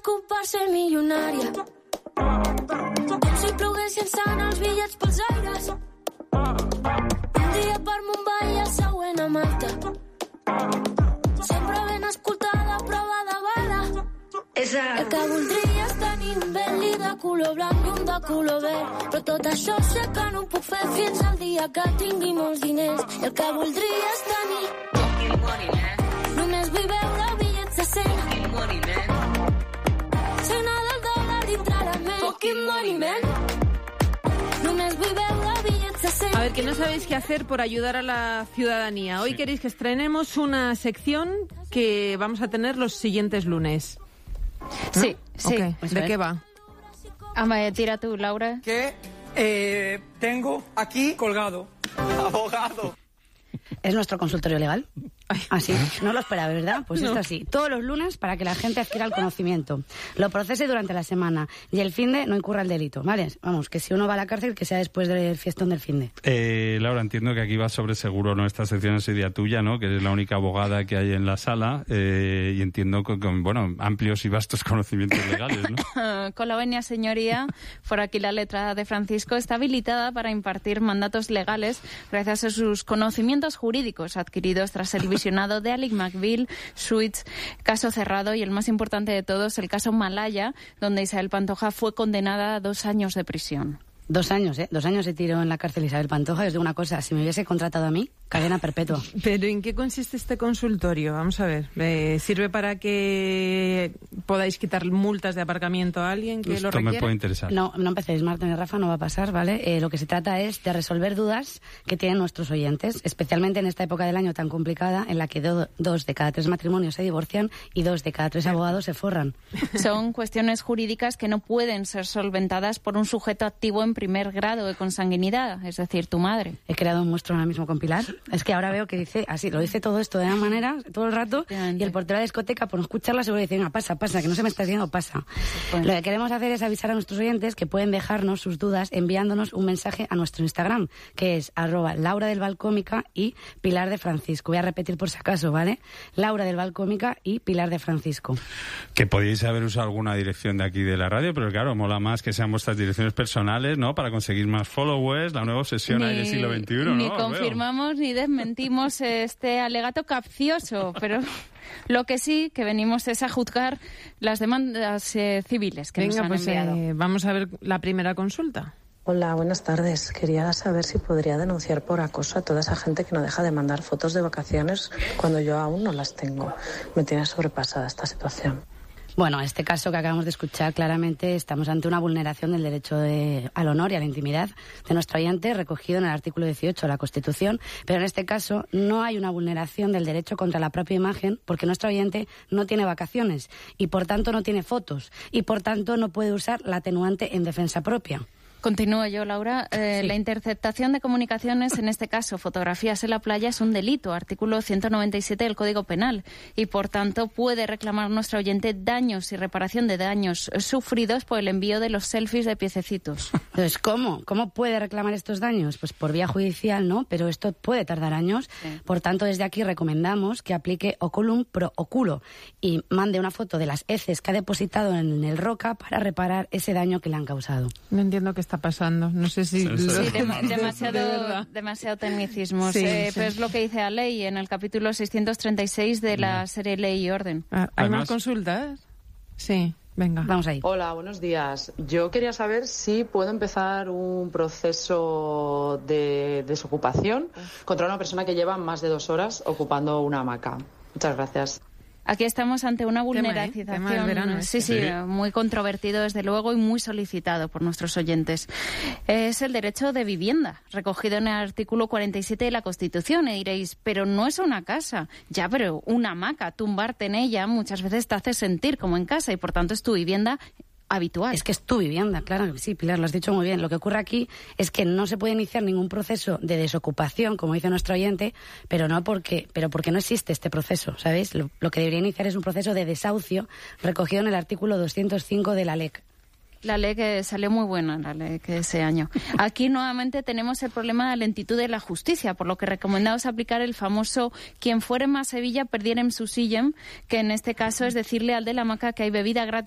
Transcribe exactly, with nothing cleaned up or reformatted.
desocupar-se milionària. Com si ploguessin sant els bitllets pels aires. Un dia per Mumbai i el següent a Malta. Sempre ben escoltada, prova de bala. Esa... El que voldria és tenir un Bentley de color blanc i un de color verd. Però tot això sé que no ho puc fer fins al dia que tingui molts diners. El que voldria és tenir fucking money, man. Només vull veure bitllets de cent. Fucking money, man. Cena del dòlar dintre la ment. Fucking money, man. Només vull veure bitllets de cent. A ver, que no sabéis qué hacer por ayudar a la ciudadanía. Hoy sí. Queréis que estrenemos una sección que vamos a tener los siguientes lunes. ¿No? Sí, sí. Okay. Pues ¿De qué va? Ah, tira tú, Laura. Que eh, tengo aquí colgado. Abogado. Es nuestro consultorio legal. Así, no lo esperaba, ¿verdad? Pues no. Esto así. Todos los lunes para que la gente adquiera el conocimiento, lo procese durante la semana y el finde no incurra el delito, ¿vale? Vamos, que si uno va a la cárcel, que sea después del fiestón del finde. Eh, Laura, entiendo que aquí va sobre seguro, ¿no? Esta sección es idea tuya, ¿no? Que eres la única abogada que hay en la sala eh, y entiendo con, con, bueno, amplios y vastos conocimientos legales, ¿no? Con la venia señoría, por aquí la letra de Francisco, está habilitada para impartir mandatos legales gracias a sus conocimientos jurídicos adquiridos tras el visionado de Alec McBeal, Suits, caso cerrado y el más importante de todos, el caso Malaya, donde Isabel Pantoja fue condenada a dos años de prisión. Dos años, ¿eh? Dos años se tiró en la cárcel Isabel Pantoja. Os digo una cosa, si me hubiese contratado a mí, cadena perpetua. ¿Pero en qué consiste este consultorio? Vamos a ver. Eh, ¿Sirve para que podáis quitar multas de aparcamiento a alguien que Esto lo requiere? me puede interesar. No, no empecéis, Marta ni Rafa, no va a pasar, ¿vale? Eh, lo que se trata es de resolver dudas que tienen nuestros oyentes, especialmente en esta época del año tan complicada en la que do, dos de cada tres matrimonios se divorcian y dos de cada tres abogados se forran. Son cuestiones jurídicas que no pueden ser solventadas por un sujeto activo en primer grado de consanguinidad, es decir, tu madre. He creado un monstruo ahora mismo con Pilar. Es que ahora veo que dice así, lo dice todo esto de una manera, todo el rato, y el portero de la discoteca, por no escucharla, seguro dice, venga, pasa, pasa, que no se me está diciendo, pasa. Bueno. Lo que queremos hacer es avisar a nuestros oyentes que pueden dejarnos sus dudas enviándonos un mensaje a nuestro Instagram, que es arroba Laura del Valcómica y Pilar de Francisco. Voy a repetir por si acaso, ¿vale? Laura del Valcómica y Pilar de Francisco. Que podéis haber usado alguna dirección de aquí de la radio, pero claro, mola más que sean vuestras direcciones personales, ¿no? Para conseguir más followers, la nueva obsesión ahí del siglo veintiuno, ni ¿no? confirmamos Veo. ni desmentimos este alegato capcioso, pero lo que sí que venimos es a juzgar las demandas eh, civiles que Venga, nos han pues, enviado. Eh, vamos a ver la primera consulta. Hola, buenas tardes. Quería saber si podría denunciar por acoso a toda esa gente que no deja de mandar fotos de vacaciones cuando yo aún no las tengo. Me tiene sobrepasada esta situación. Bueno, en este caso que acabamos de escuchar, claramente estamos ante una vulneración del derecho de, al honor y a la intimidad de nuestro oyente, recogido en el artículo dieciocho de la Constitución, pero en este caso no hay una vulneración del derecho contra la propia imagen, porque nuestro oyente no tiene vacaciones y por tanto no tiene fotos y por tanto no puede usar la atenuante en defensa propia. Continúo yo, Laura. Eh, sí. La interceptación de comunicaciones, en este caso fotografías en la playa, es un delito, artículo ciento noventa y siete del Código Penal, y por tanto puede reclamar nuestro oyente daños y reparación de daños sufridos por el envío de los selfies de piececitos. Entonces, ¿cómo? ¿Cómo puede reclamar estos daños? Pues por vía judicial, ¿no? Pero esto puede tardar años. Sí. Por tanto, desde aquí recomendamos que aplique oculum pro oculo y mande una foto de las heces que ha depositado en el Roca para reparar ese daño que le han causado. No entiendo qué está pasando. No sé si... Sí, sí, sí dem- demasiado, de demasiado tecnicismo. Sí, eh, sí. Pero es lo que dice la ley en el capítulo seiscientos treinta y seis de la no. serie Ley y Orden. Ah, ¿Hay Además, más consultas? Sí, venga. Vamos ahí. Hola, buenos días. Yo quería saber si puedo empezar un proceso de desocupación contra una persona que lleva más de dos horas ocupando una hamaca. Muchas gracias. Aquí estamos ante una vulneración. Tema, ¿eh? Tema del verano, sí, sí, sí, muy controvertido desde luego y muy solicitado por nuestros oyentes. Es el derecho de vivienda, recogido en el artículo cuarenta y siete de la Constitución. Y diréis, pero no es una casa. Ya, pero una hamaca, tumbarte en ella muchas veces te hace sentir como en casa y por tanto es tu vivienda habitual. Es que es tu vivienda, claro que sí, Pilar, lo has dicho muy bien. Lo que ocurre aquí es que no se puede iniciar ningún proceso de desocupación, como dice nuestro oyente, pero no porque, pero porque no existe este proceso, ¿sabéis? Lo, lo que debería iniciar es un proceso de desahucio recogido en el artículo doscientos cinco de la L E C. La ley que salió muy buena, la ley que ese año. Aquí nuevamente tenemos el problema de la lentitud de la justicia, por lo que recomendamos aplicar el famoso quien fuere más Sevilla perdierem su sillem, que en este caso es decirle al de la hamaca que hay bebida gratis